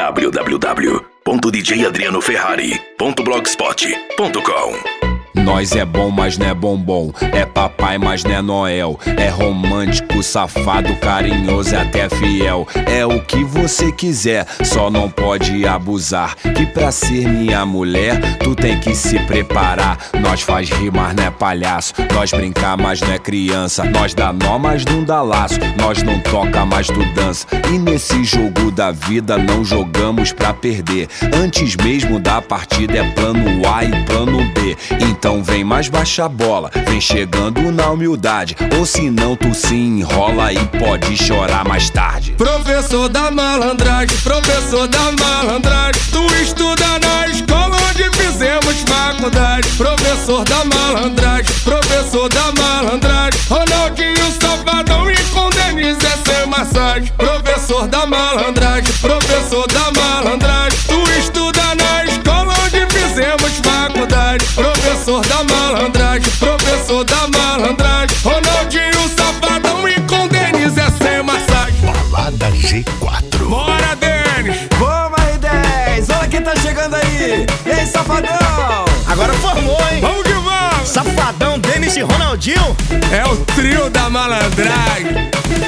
www.djadrianoferrari.blogspot.com. Nós é bom, mas não é bombom. É papai, mas não é Noel. É romântico, safado, carinhoso e até fiel. É o que você quiser, só não pode abusar. Que pra ser minha mulher, tu tem que se preparar. Nós faz rir, mas não é palhaço. Nós brincar, mas não é criança. Nós dá nó, mas não dá laço. Nós não toca, mas tu dança. E nesse jogo da vida não jogamos pra perder. Antes mesmo da partida é plano A e plano B. Então vem mais baixa a bola, vem chegando na humildade. Ou senão tu se enrola e pode chorar mais tarde. Professor da malandragem, professor da malandragem. Tu estuda na escola onde fizemos faculdade. Professor da malandragem, professor da malandragem. Ronaldinho Safadão e com Denise é sem massagem. Professor da malandragem, professor da malandragem. Tu estuda na escola onde fizemos faculdade. Professor da malandragem, professor da malandragem. Ronaldinho Safadão e com Denise é sem massagem. Balada G4. Bora, Denis! Vamos aí, 10! Olha quem tá chegando aí! E aí, Safadão? Agora formou, hein? Vamos que vamos! Safadão, Denis e Ronaldinho. É o trio da malandragem.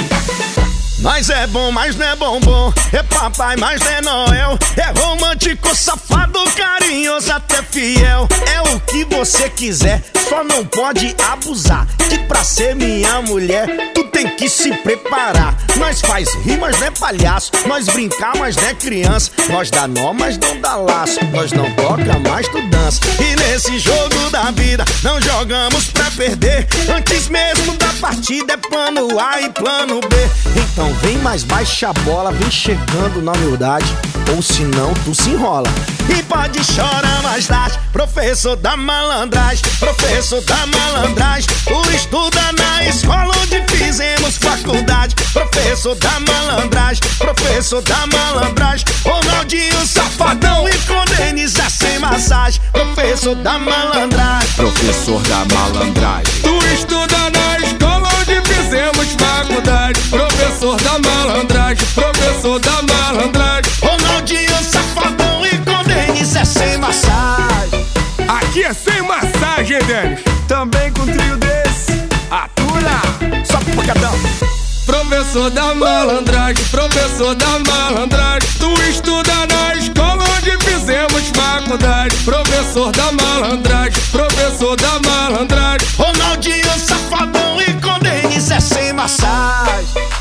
Nós é bom, mas não é bombom. É papai, mas não é Noel. É romântico, safado, carinhoso, até fiel. É o que você quiser, só não pode abusar. Que pra ser minha mulher, tu tem que se preparar. Nós faz rir, mas não é palhaço. Nós brincar, mas não é criança. Nós dá nó, mas não dá laço. Nós não toca, mas tu dança. E nesse jogo da vida, não jogamos pra perder. Antes mesmo da partida é plano A e plano B. Então vem mais baixa a bola, vem chegando na humildade. Ou senão tu se enrola e pode chorar mais tarde. Professor da malandragem, professor da malandragem. Tu estuda na escola onde fizemos faculdade. Professor da malandragem, professor da malandragem. Ronaldinho Safadão e com Denise é sem massagem. Professor da malandragem, professor da malandragem. Tu estuda na escola onde fizemos faculdade. Professor da malandragem, professor da malandragem. Ronaldinho Safadão e com Denise é sem massagem. Aqui é sem massagem, Denis. Também com um trio desse, atura! Só pancadão. Professor da malandragem, professor da malandragem. Tu estuda na escola onde fizemos faculdade. Professor da malandragem, professor da malandragem. Ronaldinho Safadão e com Denise é sem massagem.